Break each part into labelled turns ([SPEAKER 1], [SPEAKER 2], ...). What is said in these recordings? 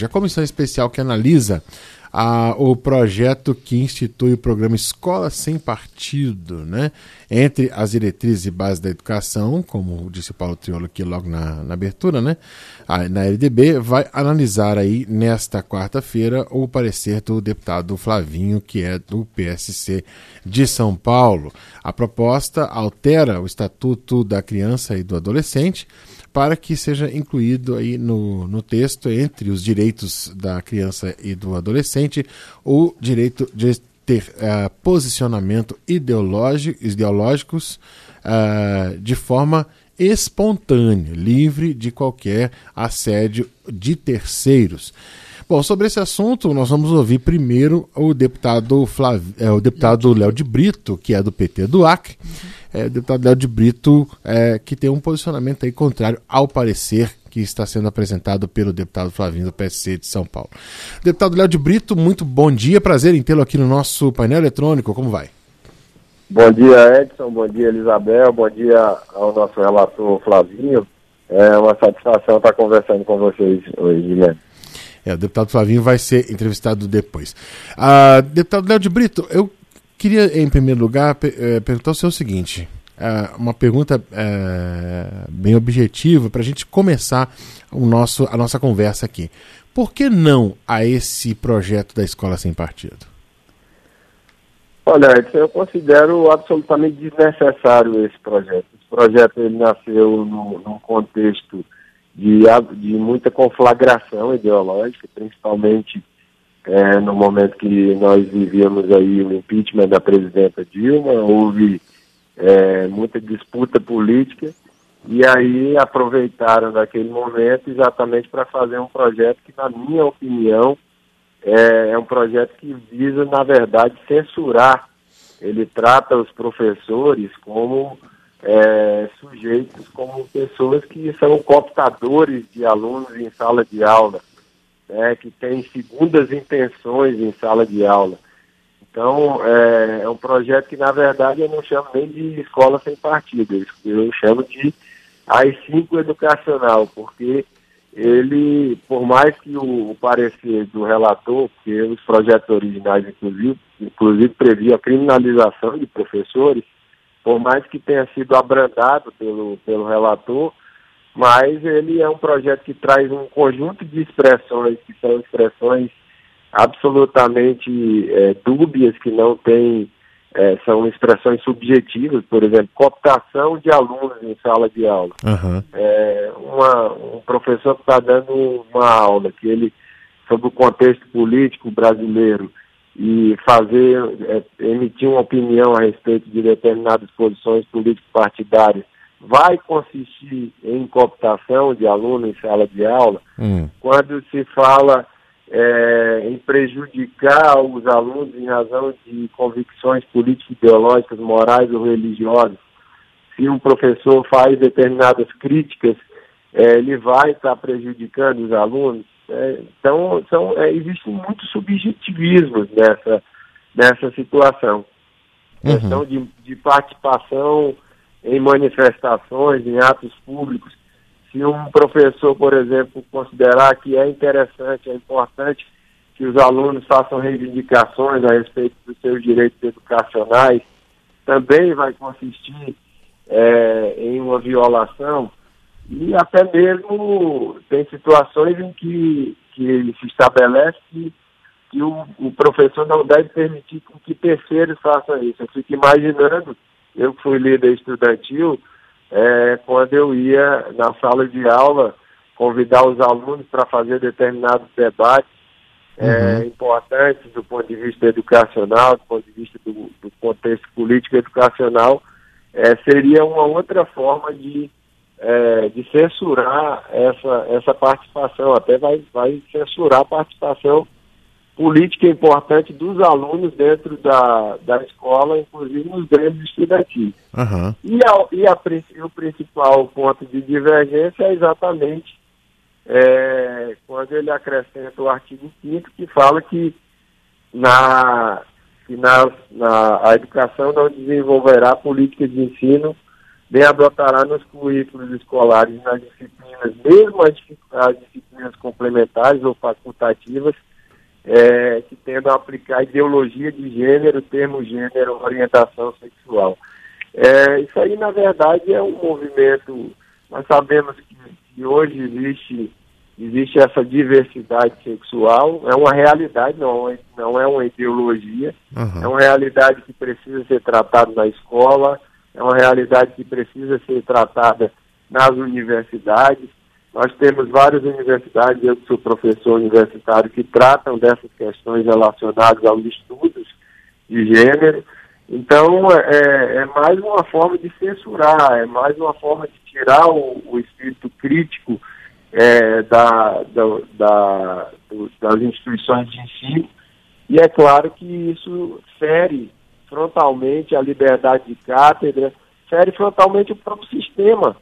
[SPEAKER 1] A comissão especial que analisa o projeto que institui o programa Escola Sem Partido, né? Entre as diretrizes e bases da educação, como disse o Paulo Triolo aqui logo na abertura, né? Na LDB, vai analisar aí nesta quarta-feira o parecer do deputado Flavinho, que é do PSC de São Paulo. A proposta altera o Estatuto da Criança e do Adolescente para que seja incluído aí no texto, entre os direitos da criança e do adolescente, o direito de ter posicionamento ideológicos de forma espontânea, livre de qualquer assédio de terceiros. Bom, sobre esse assunto, nós vamos ouvir primeiro o deputado Léo de Brito, que é do PT do Acre. O deputado Léo de Brito, que tem um posicionamento aí contrário ao parecer que está sendo apresentado pelo deputado Flavinho do PSC de São Paulo. Deputado Léo de Brito, muito bom dia, prazer em tê-lo aqui no nosso painel eletrônico, como vai?
[SPEAKER 2] Bom dia, Edson, bom dia, Elisabel, bom dia ao nosso relator Flavinho. É uma satisfação estar conversando com vocês hoje, Guilherme.
[SPEAKER 1] O deputado Flavinho vai ser entrevistado depois. Deputado Léo de Brito, eu queria, em primeiro lugar, perguntar o senhor o seguinte, uma pergunta bem objetiva para a gente começar a nossa conversa aqui. Por que não a esse projeto da Escola Sem Partido?
[SPEAKER 2] Olha, eu considero absolutamente desnecessário esse projeto. Esse projeto ele nasceu num contexto de muita conflagração ideológica, principalmente no momento que nós vivíamos aí o impeachment da presidenta Dilma, houve muita disputa política, e aí aproveitaram daquele momento exatamente para fazer um projeto que, na minha opinião, é um projeto que visa, na verdade, censurar. Ele trata os professores como sujeitos, como pessoas que são cooptadores de alunos em sala de aula, que têm segundas intenções em sala de aula. Então, é um projeto que, na verdade, eu não chamo nem de escola sem partido, eu chamo de AI-5 educacional, porque ele, por mais que o parecer do relator, porque os projetos originais, inclusive previa a criminalização de professores, por mais que tenha sido abrandado pelo relator, mas ele é um projeto que traz um conjunto de expressões, que são expressões absolutamente dúbias, que não têm, são expressões subjetivas, por exemplo, cooptação de alunos em sala de aula.
[SPEAKER 1] Uhum.
[SPEAKER 2] Um professor que está dando uma aula, que ele, sobre o contexto político brasileiro, e emitir uma opinião a respeito de determinadas posições político-partidárias, vai consistir em cooptação de aluno em sala de aula. Quando se fala em prejudicar os alunos em razão de convicções político-ideológicas, morais ou religiosas, se um professor faz determinadas críticas, ele vai estar prejudicando os alunos. Então, existem muitos subjetivismos nessa situação.
[SPEAKER 1] Uhum.
[SPEAKER 2] Questão de participação em manifestações, em atos públicos. Se um professor, por exemplo, considerar que é interessante, é importante que os alunos façam reivindicações a respeito dos seus direitos educacionais, também vai consistir em uma violação. E até mesmo tem situações em que se estabelece que o professor não deve permitir que terceiros façam isso. Eu fico imaginando, eu que fui líder estudantil, quando eu ia na sala de aula convidar os alunos para fazer determinados debates importantes do ponto de vista educacional, do ponto de vista do contexto político educacional, seria uma outra forma de censurar essa participação, até vai censurar a participação política importante dos alunos dentro da escola, inclusive nos grêmios estudantis.
[SPEAKER 1] Uhum.
[SPEAKER 2] O principal ponto de divergência é exatamente quando ele acrescenta o artigo 5º, que fala que a educação não desenvolverá políticas de ensino bem adotará nos currículos escolares nas disciplinas, mesmo as disciplinas complementares ou facultativas, que tendam a aplicar ideologia de gênero, termo gênero, orientação sexual. Isso aí, na verdade, é um movimento. Nós sabemos que hoje existe essa diversidade sexual, é uma realidade, não é uma ideologia, é uma realidade que precisa ser tratada na escola, é uma realidade que precisa ser tratada nas universidades. Nós temos várias universidades, eu que sou professor universitário, que tratam dessas questões relacionadas aos estudos de gênero. Então, é mais uma forma de censurar, é mais uma forma de tirar o espírito crítico das instituições de ensino. E é claro que isso fere frontalmente a liberdade de cátedra, fere frontalmente o próprio sistema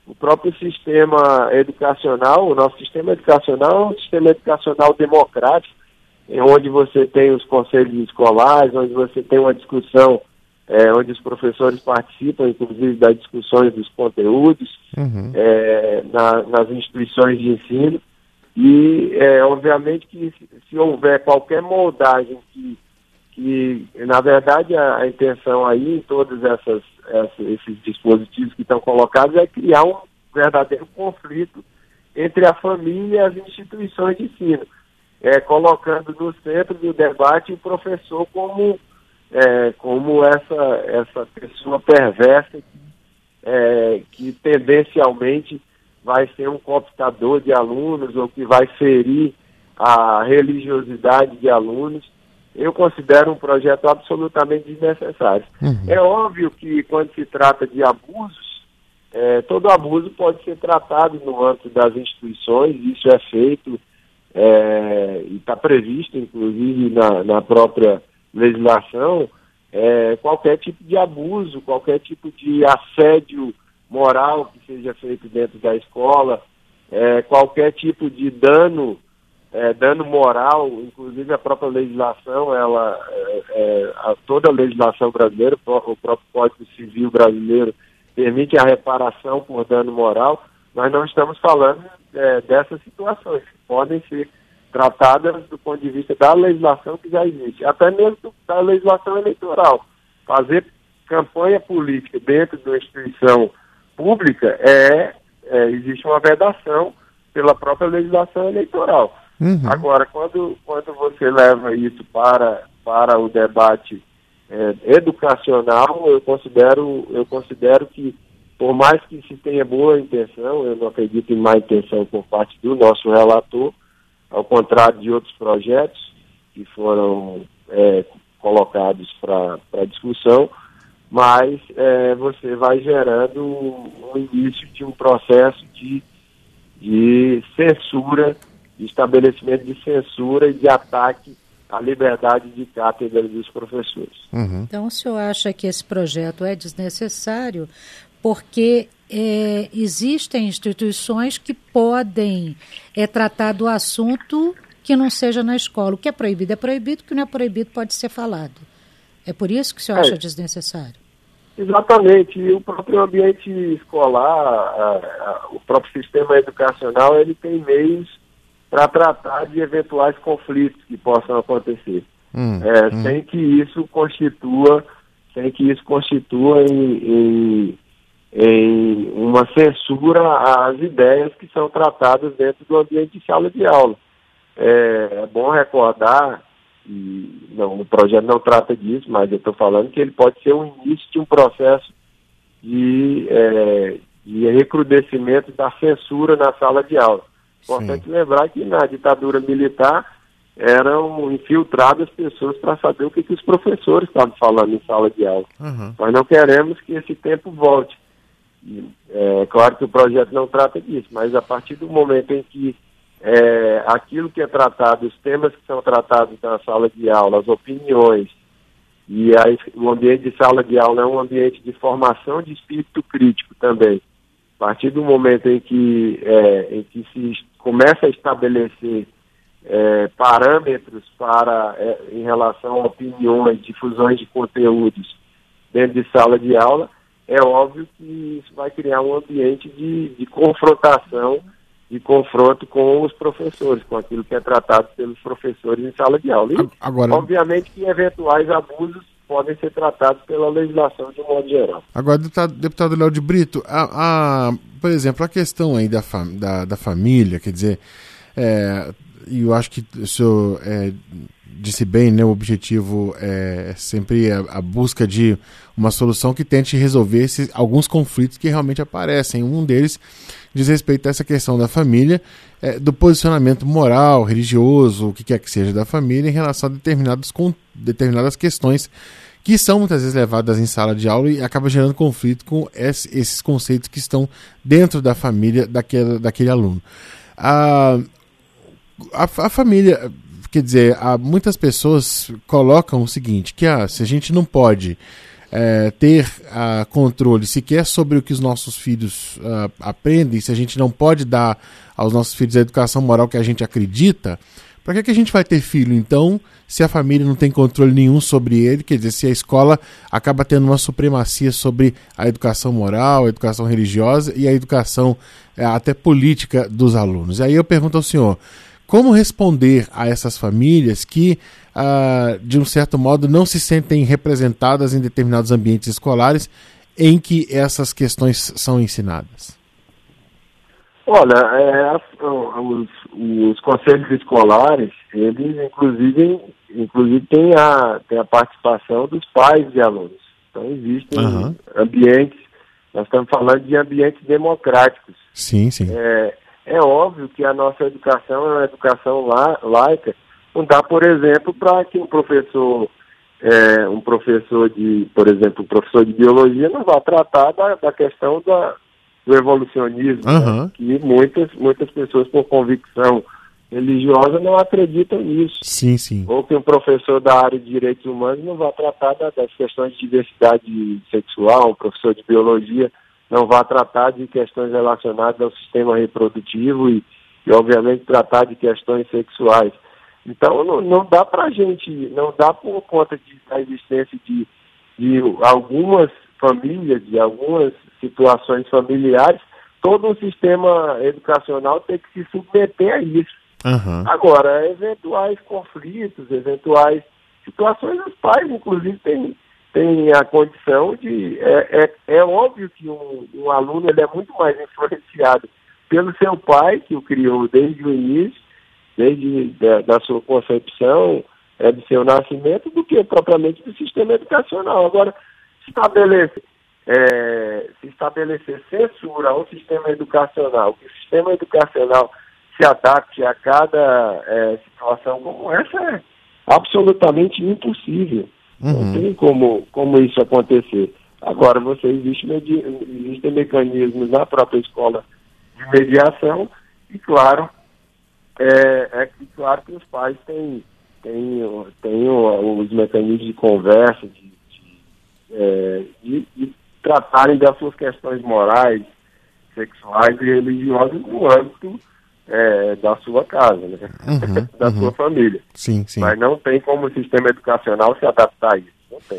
[SPEAKER 2] educacional. O nosso sistema educacional é um sistema educacional democrático, onde você tem os conselhos escolares, onde você tem uma discussão, onde os professores participam, inclusive, das discussões dos conteúdos nas instituições de ensino. E, obviamente, que se houver qualquer moldagem que na verdade, a intenção aí, em todos esses dispositivos que estão colocados, é criar um verdadeiro conflito entre a família e as instituições de ensino, colocando no centro do debate o professor como essa pessoa perversa que tendencialmente vai ser um cooptador de alunos ou que vai ferir a religiosidade de alunos. Eu considero um projeto absolutamente desnecessário. É óbvio que quando se trata de abusos, todo abuso pode ser tratado no âmbito das instituições, isso é feito e está previsto, inclusive, na própria legislação, qualquer tipo de abuso, qualquer tipo de assédio moral que seja feito dentro da escola, qualquer tipo de dano moral, inclusive a própria legislação, toda a legislação brasileira, o próprio Código Civil brasileiro permite a reparação por dano moral. Nós não estamos falando dessas situações, que podem ser tratadas do ponto de vista da legislação que já existe, até mesmo da legislação eleitoral. Fazer campanha política dentro de uma instituição pública existe uma vedação pela própria legislação eleitoral. Agora, quando você leva isso para o debate educacional, eu considero que, por mais que se tenha boa intenção, eu não acredito em má intenção por parte do nosso relator, ao contrário de outros projetos que foram colocados para discussão, mas você vai gerando o início de um processo de censura, de estabelecimento de censura e de ataque à liberdade de cátedra dos professores.
[SPEAKER 3] Então, o senhor acha que esse projeto é desnecessário porque existem instituições que podem tratar do assunto que não seja na escola. O que é proibido, o que não é proibido pode ser falado. É por isso que o senhor acha desnecessário?
[SPEAKER 2] Exatamente. E o próprio ambiente escolar, o próprio sistema educacional, ele tem meios para tratar de eventuais conflitos que possam acontecer, sem que isso constitua em uma censura às ideias que são tratadas dentro do ambiente de sala de aula. É bom recordar, o projeto não trata disso, mas eu estou falando que ele pode ser o início de um processo de recrudescimento da censura na sala de aula. Importante lembrar que na ditadura militar eram infiltradas pessoas para saber o que os professores estavam falando em sala de aula. Nós não queremos que esse tempo volte. Claro que o projeto não trata disso, mas a partir do momento em que aquilo que é tratado, os temas que são tratados na sala de aula, as opiniões, e aí, o ambiente de sala de aula é um ambiente de formação de espírito crítico também. A partir do momento em que se começa a estabelecer parâmetros em relação a opiniões, difusões de conteúdos dentro de sala de aula, é óbvio que isso vai criar um ambiente de confrontação, de confronto com os professores, com aquilo que é tratado pelos professores em sala de aula. E,
[SPEAKER 1] agora,
[SPEAKER 2] obviamente, que eventuais abusos podem ser tratados pela legislação de um modo geral.
[SPEAKER 1] Agora, deputado Léo de Brito, por exemplo, a questão aí da família, quer dizer, e eu acho que o senhor disse bem, né, o objetivo é sempre a busca de uma solução que tente resolver alguns conflitos que realmente aparecem. Um deles diz respeito a essa questão da família, do posicionamento moral, religioso, o que quer que seja da família em relação a determinadas questões que são muitas vezes levadas em sala de aula e acaba gerando conflito com esses conceitos que estão dentro da família daquele aluno. A família, quer dizer, muitas pessoas colocam o seguinte, que se a gente não pode ter controle sequer sobre o que os nossos filhos aprendem, se a gente não pode dar aos nossos filhos a educação moral que a gente acredita, para que a gente vai ter filho, então, se a família não tem controle nenhum sobre ele? Quer dizer, se a escola acaba tendo uma supremacia sobre a educação moral, a educação religiosa e a educação até política dos alunos. Aí eu pergunto ao senhor, como responder a essas famílias que, de um certo modo, não se sentem representadas em determinados ambientes escolares em que essas questões são ensinadas?
[SPEAKER 2] Olha, os conselhos escolares, eles inclusive têm a participação dos pais de alunos. Então existem ambientes, nós estamos falando de ambientes democráticos.
[SPEAKER 1] Sim, sim.
[SPEAKER 2] É óbvio que a nossa educação é uma educação laica. Não dá, por exemplo, para que um professor de biologia não vá tratar da questão do evolucionismo, né? Que muitas pessoas, por convicção religiosa, não acreditam nisso.
[SPEAKER 1] Sim, sim.
[SPEAKER 2] Ou que um professor da área de direitos humanos não vá tratar das questões de diversidade sexual, um professor de biologia não vá tratar de questões relacionadas ao sistema reprodutivo e obviamente, tratar de questões sexuais. Então, não dá para a gente, não dá por conta da existência de algumas famílias, de algumas situações familiares, todo o sistema educacional tem que se submeter a isso. Agora, eventuais conflitos, eventuais situações, os pais, inclusive, têm a condição de... É óbvio que um aluno ele é muito mais influenciado pelo seu pai, que o criou desde o início, desde da sua concepção, do seu nascimento, do que propriamente do sistema educacional. Agora, se estabelecer censura ao sistema educacional, que o sistema educacional se adapte a cada situação como essa, é absolutamente impossível. Não tem como isso acontecer. Agora, existem mecanismos na própria escola de mediação e, claro, claro que os pais têm os mecanismos de conversa, de tratarem das suas questões morais, sexuais e religiosas no âmbito da sua casa, né? Da sua família.
[SPEAKER 1] Sim, sim.
[SPEAKER 2] Mas não tem como o sistema educacional se adaptar a isso. Não tem.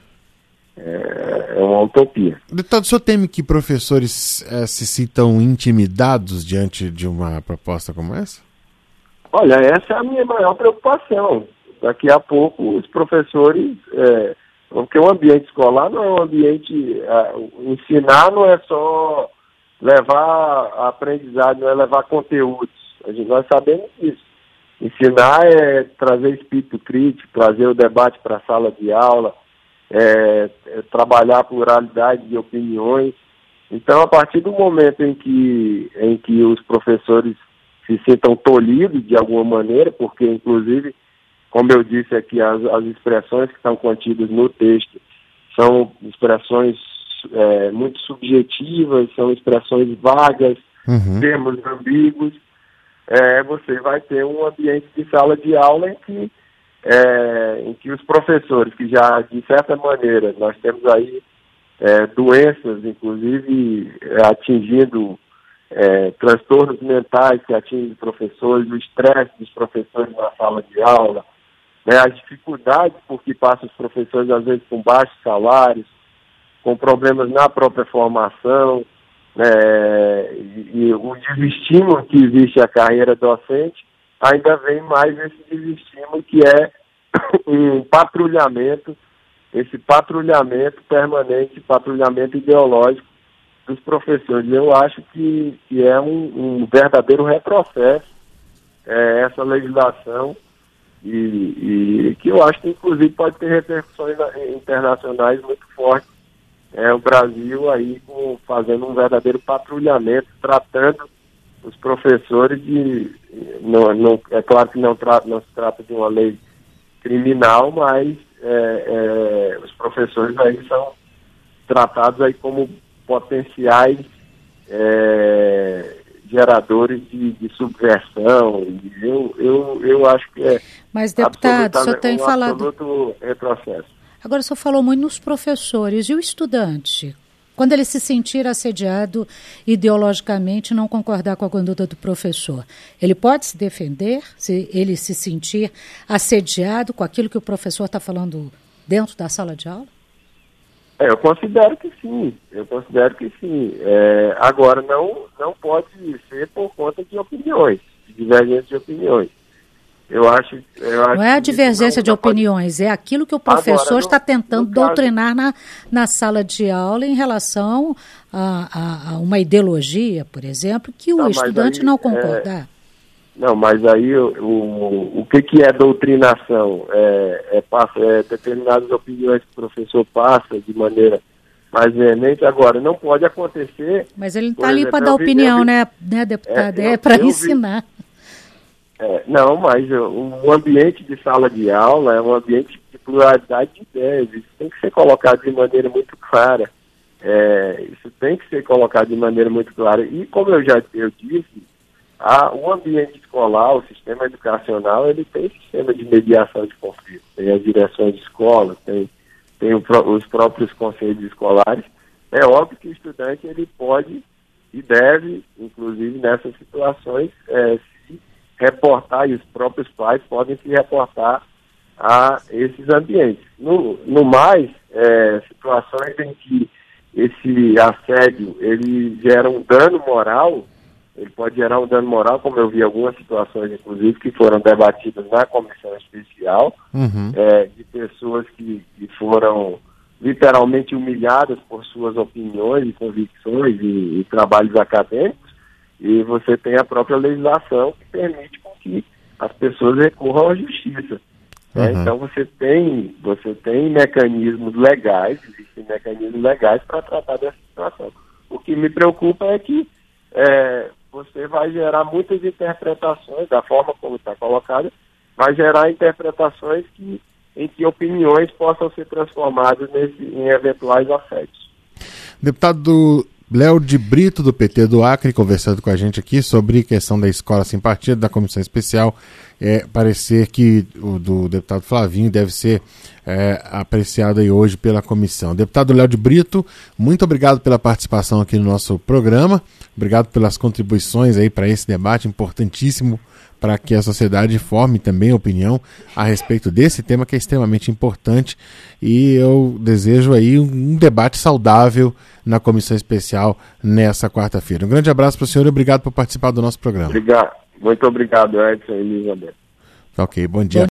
[SPEAKER 2] É uma utopia.
[SPEAKER 1] Deputado, o senhor teme que professores se sintam intimidados diante de uma proposta como essa?
[SPEAKER 2] Olha, essa é a minha maior preocupação. Daqui a pouco os professores... porque o ambiente escolar não é um ambiente... ensinar não é só levar aprendizado, não é levar conteúdos. Nós sabemos disso. Ensinar é trazer espírito crítico, trazer o debate para a sala de aula, trabalhar a pluralidade de opiniões. Então, a partir do momento em que os professores se sintam tolhidos de alguma maneira, porque, inclusive, como eu disse aqui, as expressões que estão contidas no texto são expressões muito subjetivas, são expressões vagas, termos ambíguos, você vai ter um ambiente de sala de aula em que os professores, que já, de certa maneira, nós temos aí doenças, inclusive, atingindo transtornos mentais que atingem os professores, o estresse dos professores na sala de aula, as dificuldades por que passam os professores, às vezes, com baixos salários, com problemas na própria formação, e o desestímulo que existe à carreira docente, ainda vem mais esse desestímulo que é um patrulhamento, esse patrulhamento permanente, patrulhamento ideológico dos professores. Eu acho que é um verdadeiro retrocesso essa legislação e que eu acho que inclusive pode ter repercussões internacionais muito fortes. O Brasil aí fazendo um verdadeiro patrulhamento, tratando os professores é claro que não se trata de uma lei criminal, mas os professores aí são tratados aí como potenciais geradores de subversão. Eu acho que
[SPEAKER 3] Mas, deputado, o senhor tem falado...
[SPEAKER 2] absoluto retrocesso.
[SPEAKER 3] Agora, o senhor falou muito nos professores. E o estudante? Quando ele se sentir assediado ideologicamente, não concordar com a conduta do professor, ele pode se defender se ele se sentir assediado com aquilo que o professor está falando dentro da sala de aula?
[SPEAKER 2] Eu considero que sim. Agora, não pode ser por conta de opiniões, de divergência de opiniões. Eu acho
[SPEAKER 3] não é a divergência de opiniões, é aquilo que o professor está tentando doutrinar na sala de aula em relação a uma ideologia, por exemplo, que o estudante não concordar.
[SPEAKER 2] Mas aí o que é doutrinação? Determinadas opiniões que o professor passa de maneira mais veemente. Agora, não pode acontecer...
[SPEAKER 3] Mas ele não está ali para dar opinião, né, deputado? É para ensinar.
[SPEAKER 2] Mas o ambiente de sala de aula é um ambiente de pluralidade de ideias. Isso tem que ser colocado de maneira muito clara. E como eu disse, o ambiente escolar, o sistema educacional, ele tem sistema de mediação de conflito. Tem as direções de escola, tem os próprios conselhos escolares. É óbvio que o estudante ele pode e deve, inclusive nessas situações, reportar, e os próprios pais podem se reportar a esses ambientes. No mais, situações em que esse assédio ele gera um dano moral, ele pode gerar um dano moral, como eu vi algumas situações, inclusive, que foram debatidas na comissão especial, de pessoas que foram literalmente humilhadas por suas opiniões e convicções e trabalhos acadêmicos. E você tem a própria legislação que permite que as pessoas recorram à justiça. Então você tem mecanismos legais, existem mecanismos legais para tratar dessa situação. O que me preocupa é que você vai gerar muitas interpretações, da forma como está colocada, vai gerar interpretações em que opiniões possam ser transformadas em eventuais assédios.
[SPEAKER 1] Deputado Léo de Brito, do PT do Acre, conversando com a gente aqui sobre a questão da escola sem partido, da comissão especial. Parecer que o do deputado Flavinho deve ser apreciado aí hoje pela comissão. Deputado Léo de Brito, muito obrigado pela participação aqui no nosso programa, obrigado pelas contribuições aí para esse debate importantíssimo para que a sociedade forme também opinião a respeito desse tema que é extremamente importante, e eu desejo aí um debate saudável na comissão especial nessa quarta-feira. Um grande abraço para o senhor e obrigado por participar do nosso programa.
[SPEAKER 2] Muito obrigado, Edson e Elizabeth.
[SPEAKER 1] Ok, bom dia.